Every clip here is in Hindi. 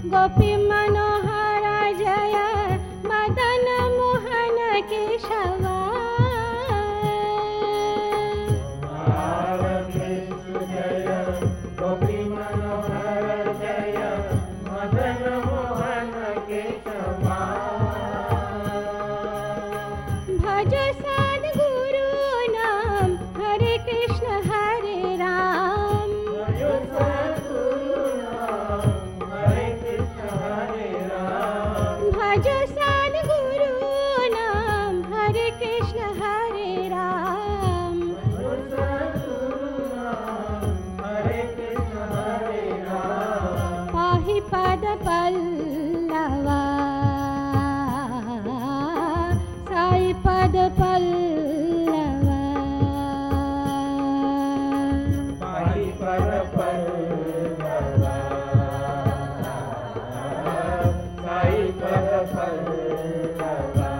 गोपी मनोहर जय मदन मोहन केशवा। भज सद्गुरु नाम हरे कृष्ण हरे राम। भज सद्गुरु नाम हरे कृष्ण हरे राम। पाहि पद पल्लवा साई पद पल्लवा। पाहि पद पल्लवा साई पद पल्लवा।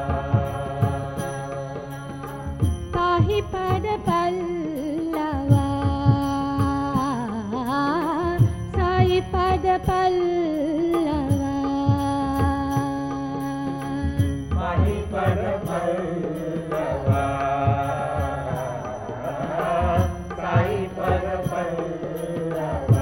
पाहि पद पल्लवा साई पद पल्लवा। पाहि पद पल्लवा साई पद पल्लवा।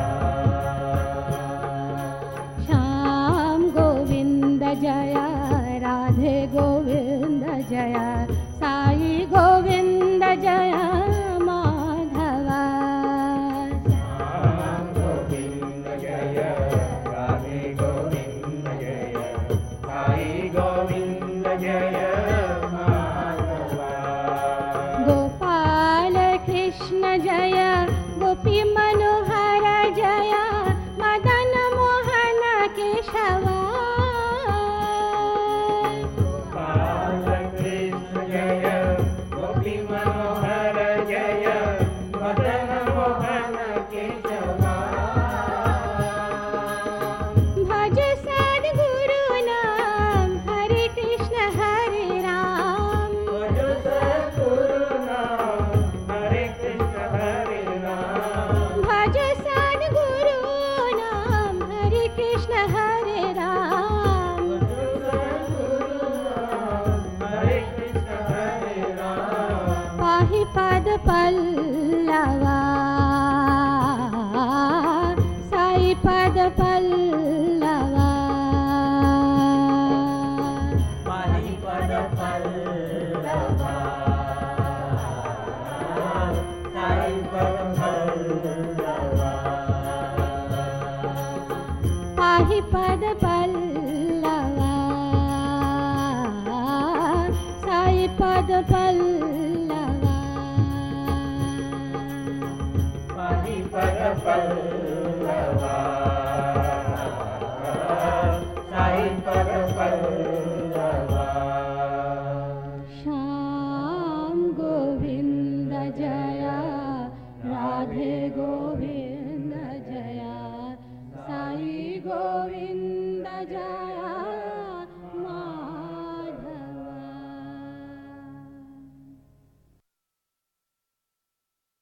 श्याम गोविंद जय राधे गोविंद जय साई गोविंद जय माधवा। श्याम गोविंद जय राधे गोविंद जय साई गोविंद जय माधवा। गोपाल कृष्ण जय गोपी मनोहर जय मदन मोहन केशवा। बालकृष्ण जय गोपी मनोहर जय मदन मोहन केशवा। भज सद्गुरु नाम हरे कृष्ण हरे राम। भज सद्गुरु नाम हरे कृष्ण हरे राम। भज सद्गुरु नाम हरे कृष्ण हरे राम। हरे कृष्ण हरे राम। पाहि पद पल्लवा साई पद पल्लवा। पाहि पद पल्लवा साई पद पल्लवा। पाहि पद पल्लवा साई पद पल्लवा। पाहि पद पल्लवा साई पद पल्लवा। श्याम गोविंद जय राधे गोविंद